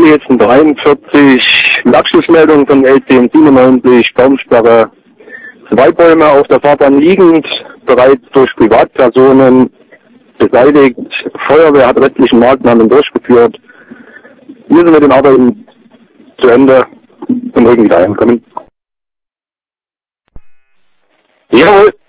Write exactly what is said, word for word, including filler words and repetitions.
Stelle jetzt in dreiundvierzig Lackschussmeldungen von L zehn siebenundneunzig, Baumsperre, zwei Bäume auf der Fahrbahn liegend, bereits durch Privatpersonen beseitigt. Feuerwehr hat restlichen Maßnahmen durchgeführt. Wir sind mit den Arbeiten zu Ende und rücken wieder einkommen. Jawohl.